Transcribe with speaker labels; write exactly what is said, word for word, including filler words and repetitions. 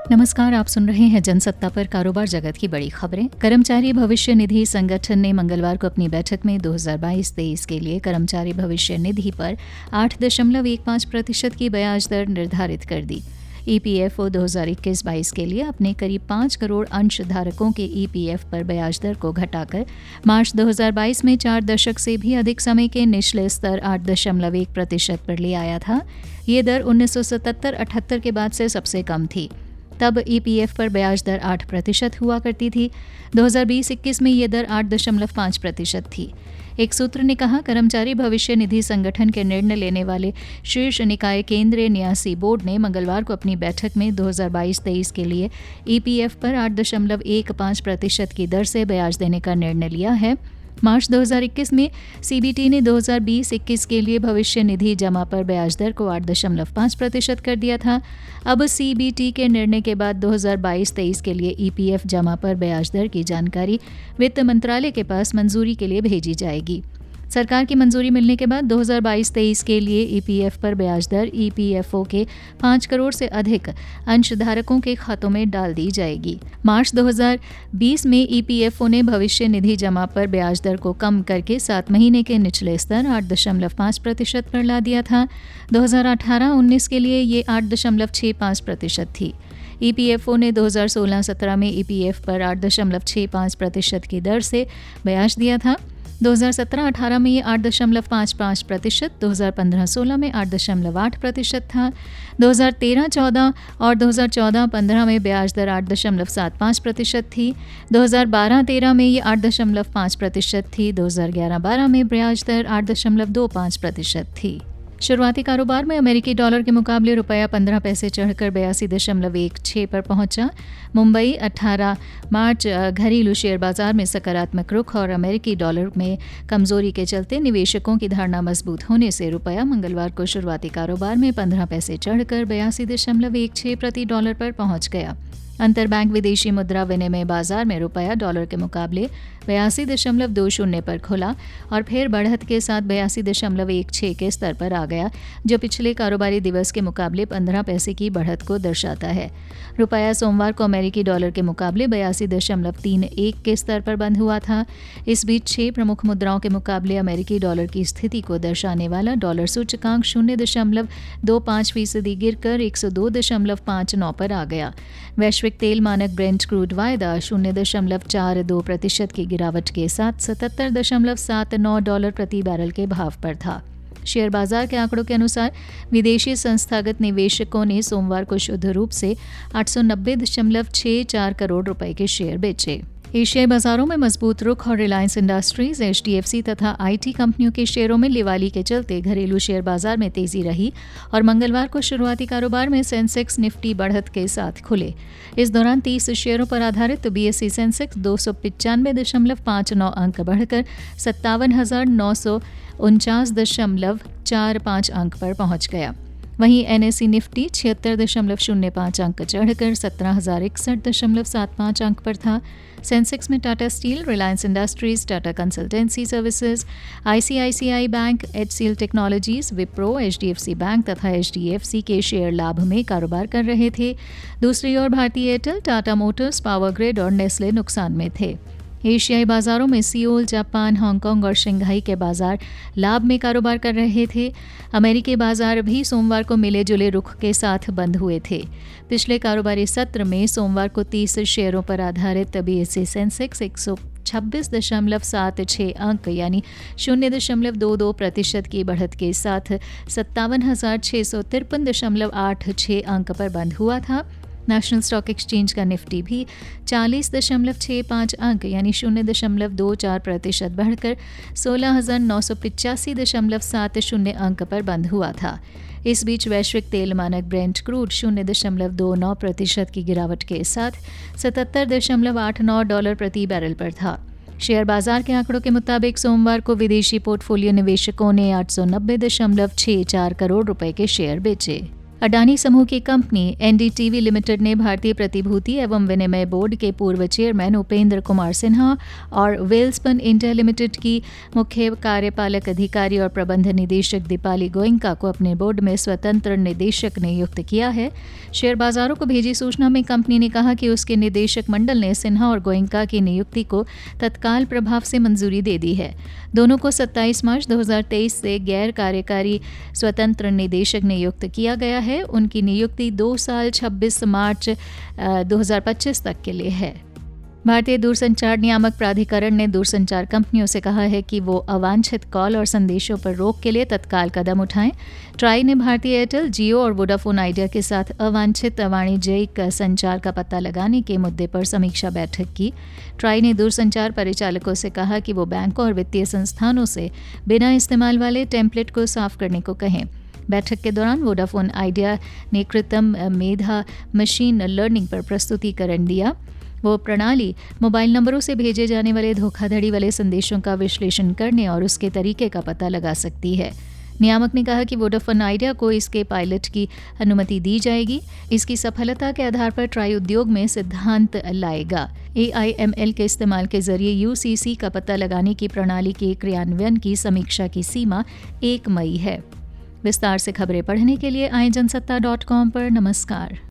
Speaker 1: नमस्कार, आप सुन रहे हैं जनसत्ता पर कारोबार जगत की बड़ी खबरें। कर्मचारी भविष्य निधि संगठन ने मंगलवार को अपनी बैठक में दो हज़ार बाईस तेईस के लिए कर्मचारी भविष्य निधि पर आठ दशमलव एक पाँच प्रतिशत की ब्याज दर निर्धारित कर दी। ईपीएफओ दो हज़ार इक्कीस बाईस के लिए अपने करीब पाँच करोड़ अंशधारकों के ईपीएफ पर ब्याज दर को घटाकर मार्च दो हज़ार बाईस में चार दशक से भी अधिक समय के निचले स्तर आठ दशमलव एक प्रतिशत पर ले आया था। ये दर उन्नीस सौ सतहत्तर अठहत्तर के बाद से सबसे कम थी। तब ईपीएफ पर ब्याज दर आठ प्रतिशत हुआ करती थी। दो हज़ार बीस इक्कीस में ये दर आठ दशमलव पाँच प्रतिशत थी। एक सूत्र ने कहा, कर्मचारी भविष्य निधि संगठन के निर्णय लेने वाले शीर्ष निकाय केंद्रीय न्यासी बोर्ड ने मंगलवार को अपनी बैठक में दो हज़ार बाईस तेईस के लिए ईपीएफ पर आठ दशमलव एक पाँच प्रतिशत की दर से ब्याज देने का निर्णय लिया है। मार्च दो हज़ार इक्कीस में सीबीटी ने दो हज़ार बीस इक्कीस के लिए भविष्य निधि जमा पर ब्याज दर को आठ दशमलव पाँच प्रतिशत कर दिया था। अब सीबीटी के निर्णय के बाद दो हज़ार बाईस तेईस के लिए ईपीएफ जमा पर ब्याज दर की जानकारी वित्त मंत्रालय के पास मंजूरी के लिए भेजी जाएगी। सरकार की मंजूरी मिलने के बाद दो हज़ार बाईस तेईस के लिए ईपीएफ पर ब्याज दर ईपीएफओ के पाँच करोड़ से अधिक अंशधारकों के खातों में डाल दी जाएगी। मार्च दो हज़ार बीस में ईपीएफओ ने भविष्य निधि जमा पर ब्याज दर को कम करके सात महीने के निचले स्तर आठ दशमलव पाँच प्रतिशत पर ला दिया था। दो हज़ार अठारह उन्नीस के लिए ये आठ दशमलव छः पाँच प्रतिशत थी। ईपीएफओ ने दो हज़ार सोलह सत्रह में ईपीएफ पर आठ दशमलव छः पाँच प्रतिशत की दर से ब्याज दिया था। दो हज़ार सत्रह अठारह में ये आठ दशमलव पाँच पाँच प्रतिशत, दो हज़ार पंद्रह सोलह में आठ दशमलव आठ प्रतिशत था। दो हज़ार तेरह चौदह और दो हज़ार चौदह पंद्रह में ब्याज दर आठ दशमलव सात पाँच प्रतिशत थी। दो हज़ार बारह तेरह में ये आठ दशमलव पाँच प्रतिशत थी। दो हज़ार ग्यारह बारह में ब्याज दर आठ दशमलव दो पाँच प्रतिशत थी। शुरुआती कारोबार में अमेरिकी डॉलर के मुकाबले रुपया पंद्रह पैसे चढ़कर बयासी दशमलव एक छः पर पहुंचा। मुंबई अठारह मार्च घरेलू शेयर बाजार में सकारात्मक रुख और अमेरिकी डॉलर में कमजोरी के चलते निवेशकों की धारणा मजबूत होने से रुपया मंगलवार को शुरुआती कारोबार में पंद्रह पैसे चढ़कर बयासी दशमलव एक छः प्रति डॉलर पर पहुंच गया। अंतरबैंक विदेशी मुद्रा विनिमय बाजार में रुपया डॉलर के मुकाबले बयासी दशमलव दो शून्य पर खुला और फिर बढ़त के साथ बयासी दशमलव एक छः के स्तर पर आ गया, जो पिछले कारोबारी दिवस के मुकाबले पंद्रह पैसे की बढ़त को दर्शाता है। रुपया सोमवार को अमेरिकी डॉलर के मुकाबले बयासी दशमलव तीन एक के स्तर पर बंद हुआ था। इस बीच छह प्रमुख मुद्राओं के मुकाबले अमेरिकी डॉलर की स्थिति को दर्शाने वाला डॉलर सूचकांक शून्य दशमलव दो पाँच फीसदी गिरकर एक सौ दो दशमलव पाँच नौ पर आ गया। वैश्विक तेल मानक ब्रेंट क्रूड वायदा शून्य दशमलव चार दो प्रतिशत की गिरावट के साथ सतहत्तर दशमलव सात नौ डॉलर प्रति बैरल के भाव पर था। शेयर बाजार के आंकड़ों के अनुसार विदेशी संस्थागत निवेशकों ने सोमवार को शुद्ध रूप से आठ सौ नब्बे दशमलव छः चार करोड़ रुपए के शेयर बेचे। एशियाई बाजारों में मजबूत रुख और रिलायंस इंडस्ट्रीज, एचडीएफसी तथा आईटी कंपनियों के शेयरों में लिवाली के चलते घरेलू शेयर बाजार में तेजी रही और मंगलवार को शुरुआती कारोबार में सेंसेक्स निफ्टी बढ़त के साथ खुले। इस दौरान तीस शेयरों पर आधारित बीएसई सेंसेक्स दो सौ पचानवे दशमलव पाँच नौ अंक बढ़कर सत्तावन हजार नौ सौ उनचास दशमलव चार पाँच अंक पर पहुंच गया। वहीं एनएसई निफ्टी छिहत्तर दशमलव शून्य पाँच अंक चढ़कर सत्रह हजार इकसठ दशमलव सात पाँच अंक पर था। सेंसेक्स में Tata steel, Reliance Industries, Tata consultancy services, ICICI bank, HCL technologies, Wipro, HDFC bank तथा एचडीएफसी के शेयर लाभ में कारोबार कर रहे थे। दूसरी ओर भारतीय Airtel, Tata motors, power grid और नेस्ले नुकसान में थे। एशियाई बाजारों में सियोल, जापान, हांगकांग और शंघाई के बाजार लाभ में कारोबार कर रहे थे। अमेरिकी बाजार भी सोमवार को मिले जुले रुख के साथ बंद हुए थे। पिछले कारोबारी सत्र में सोमवार को तीस शेयरों पर आधारित बीएसई सेंसेक्स एक सौ छब्बीस दशमलव सात छः अंक यानी शून्य दशमलव दो दो प्रतिशत की बढ़त के साथ सत्तावन हजार छः सौ तिरपन दशमलव आठ छः अंक पर बंद हुआ था। नेशनल स्टॉक एक्सचेंज का निफ्टी भी चालीस दशमलव छः पाँच अंक यानी शून्य दशमलव दो चार प्रतिशत बढ़कर सोलह हजार नौ सौ पिचासी दशमलव सात शून्य अंक पर बंद हुआ था। इस बीच वैश्विक तेल मानक ब्रेंट क्रूड शून्य दशमलव दो नौ प्रतिशत की गिरावट के साथ सतहत्तर दशमलव आठ नौ डॉलर प्रति बैरल पर था। शेयर बाजार के आंकड़ों के मुताबिक सोमवार को विदेशी पोर्टफोलियो निवेशकों ने आठ सौ नब्बे दशमलव छः चार करोड़ रुपए के शेयर बेचे। अडानी समूह की कंपनी एनडीटीवी लिमिटेड ने भारतीय प्रतिभूति एवं विनिमय बोर्ड के पूर्व चेयरमैन उपेंद्र कुमार सिन्हा और वेल्सपन इंडिया लिमिटेड की मुख्य कार्यपालक अधिकारी और प्रबंध निदेशक दीपाली गोयंका को अपने बोर्ड में स्वतंत्र निदेशक नियुक्त किया है। शेयर बाजारों को भेजी सूचना में कंपनी ने कहा कि उसके निदेशक मंडल ने सिन्हा और गोयंका की नियुक्ति को तत्काल प्रभाव से मंजूरी दे दी है। दोनों को सत्ताईस मार्च दो हज़ार तेईस से गैर कार्यकारी स्वतंत्र निदेशक नियुक्त किया गया है। उनकी नियुक्ति दो साल छब्बीस मार्च दो हज़ार पच्चीस तक के लिए है। भारतीय दूरसंचार नियामक प्राधिकरण ने दूरसंचार कंपनियों से कहा है कि वो अवांछित कॉल और संदेशों पर रोक के लिए तत्काल कदम उठाएं। ट्राई ने भारतीय एयरटेल, जियो और वोडाफोन आइडिया के साथ अवांछित वाणिज्यिक संचार का पता लगाने के मुद्दे पर समीक्षा बैठक की। ट्राई ने दूरसंचार परिचालकों से कहा कि वो बैंकों और वित्तीय संस्थानों से बिना इस्तेमाल वाले टेम्पलेट को साफ करने को कहें। बैठक के दौरान वोडाफोन आइडिया ने कृत्रिम मेधा मशीन लर्निंग पर प्रस्तुतिकरण दिया। वो प्रणाली मोबाइल नंबरों से भेजे जाने वाले धोखाधड़ी वाले संदेशों का विश्लेषण करने और उसके तरीके का पता लगा सकती है। नियामक ने कहा कि वोडाफोन आइडिया को इसके पायलट की अनुमति दी जाएगी। इसकी सफलता के आधार पर ट्राई उद्योग में सिद्धांत लाएगा। ए आई एम एल के इस्तेमाल के जरिए यू सी सी का पता लगाने की प्रणाली के क्रियान्वयन की समीक्षा की सीमा एक मई है। विस्तार से खबरें पढ़ने के लिए आए जनसत्ता डॉट कॉम पर नमस्कार।